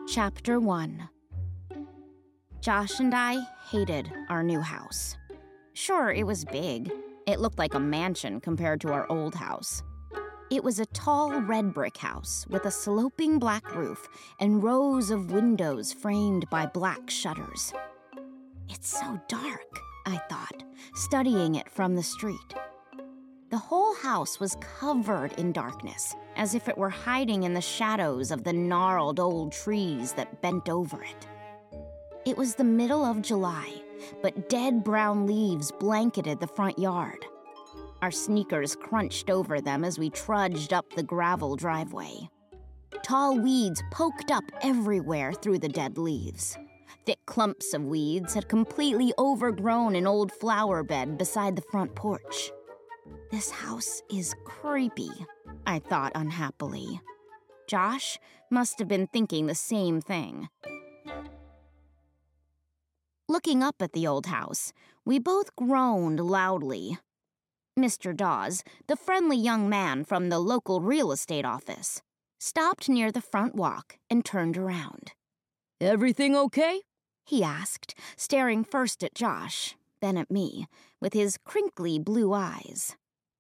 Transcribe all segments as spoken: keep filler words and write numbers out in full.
Chapter one. Josh and I hated our new house. Sure, it was big. It looked like a mansion compared to our old house. It was a tall red brick house with a sloping black roof and rows of windows framed by black shutters. It's so dark, I thought, studying it from the street. The whole house was covered in darkness, as if it were hiding in the shadows of the gnarled old trees that bent over it. It was the middle of July, but dead brown leaves blanketed the front yard. Our sneakers crunched over them as we trudged up the gravel driveway. Tall weeds poked up everywhere through the dead leaves. Thick clumps of weeds had completely overgrown an old flower bed beside the front porch. This house is creepy, I thought unhappily. Josh must have been thinking the same thing. Looking up at the old house, we both groaned loudly. Mister Dawes, the friendly young man from the local real estate office, stopped near the front walk and turned around. "Everything okay?" he asked, staring first at Josh, then at me, with his crinkly blue eyes.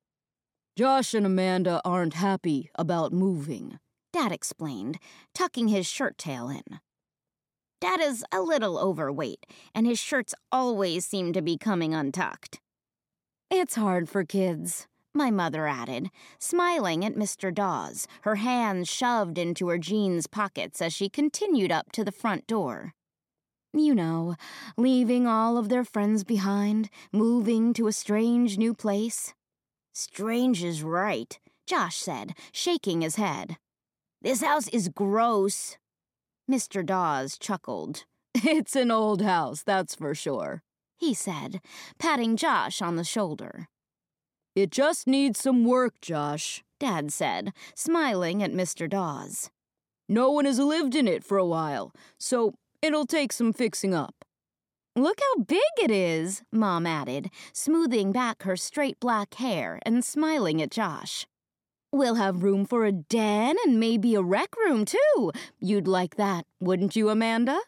"Josh and Amanda aren't happy about moving," Dad explained, tucking his shirt tail in. Dad is a little overweight, and his shirts always seem to be coming untucked. "It's hard for kids," my mother added, smiling at Mister Dawes, her hands shoved into her jeans pockets as she continued up to the front door. You know, leaving all of their friends behind, moving to a strange new place. "Strange is right," Josh said, shaking his head. "This house is gross." Mister Dawes chuckled. "It's an old house, that's for sure," he said, patting Josh on the shoulder. "It just needs some work, Josh," Dad said, smiling at Mister Dawes. "No one has lived in it for a while, so it'll take some fixing up." "Look how big it is," Mom added, smoothing back her straight black hair and smiling at Josh. "We'll have room for a den and maybe a rec room, too. You'd like that, wouldn't you, Amanda?"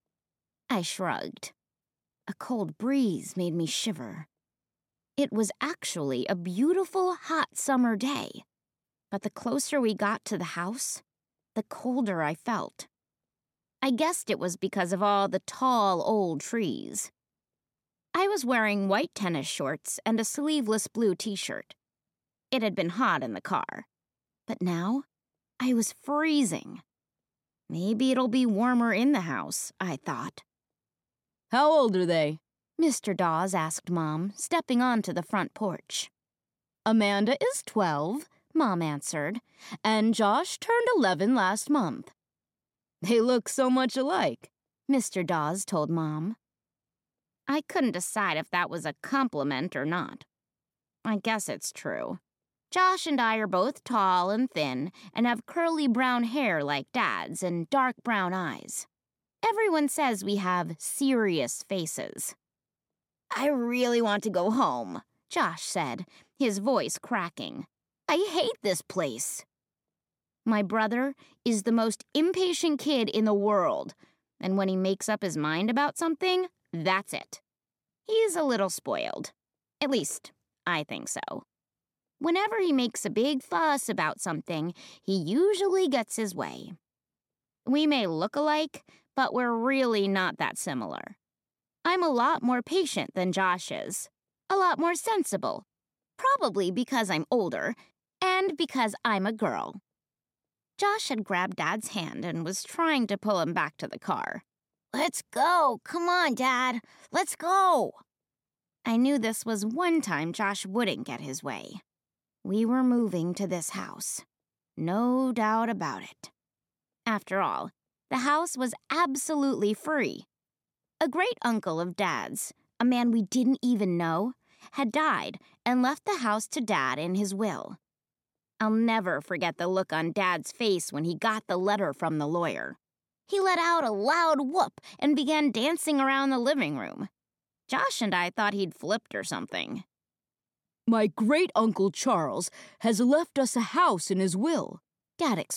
I shrugged. A cold breeze made me shiver. It was actually a beautiful, hot summer day, but the closer we got to the house, the colder I felt. I guessed it was because of all the tall, old trees. I was wearing white tennis shorts and a sleeveless blue t-shirt. It had been hot in the car, but now I was freezing. Maybe it'll be warmer in the house, I thought. "How old are they?" Mister Dawes asked Mom, stepping onto the front porch. "Amanda is twelve," Mom answered, "and Josh turned eleven last month." "They look so much alike," Mister Dawes told Mom. I couldn't decide if that was a compliment or not. I guess it's true. Josh and I are both tall and thin and have curly brown hair like Dad's and dark brown eyes. Everyone says we have serious faces. "I really want to go home," Josh said, his voice cracking. "I hate this place." My brother is the most impatient kid in the world, and when he makes up his mind about something, that's it. He's a little spoiled. At least, I think so. Whenever he makes a big fuss about something, he usually gets his way. We may look alike, but we're really not that similar. I'm a lot more patient than Josh is, a lot more sensible, probably because I'm older, and because I'm a girl. Josh had grabbed Dad's hand and was trying to pull him back to the car. "Let's go! Come on, Dad! Let's go!" I knew this was one time Josh wouldn't get his way. We were moving to this house. No doubt about it. After all, the house was absolutely free. A great uncle of Dad's, a man we didn't even know, had died and left the house to Dad in his will. I'll never forget the look on Dad's face when he got the letter from the lawyer. He let out a loud whoop and began dancing around the living room. Josh and I thought he'd flipped or something. "My great-uncle Charles has left us a house in his will," Dad explained.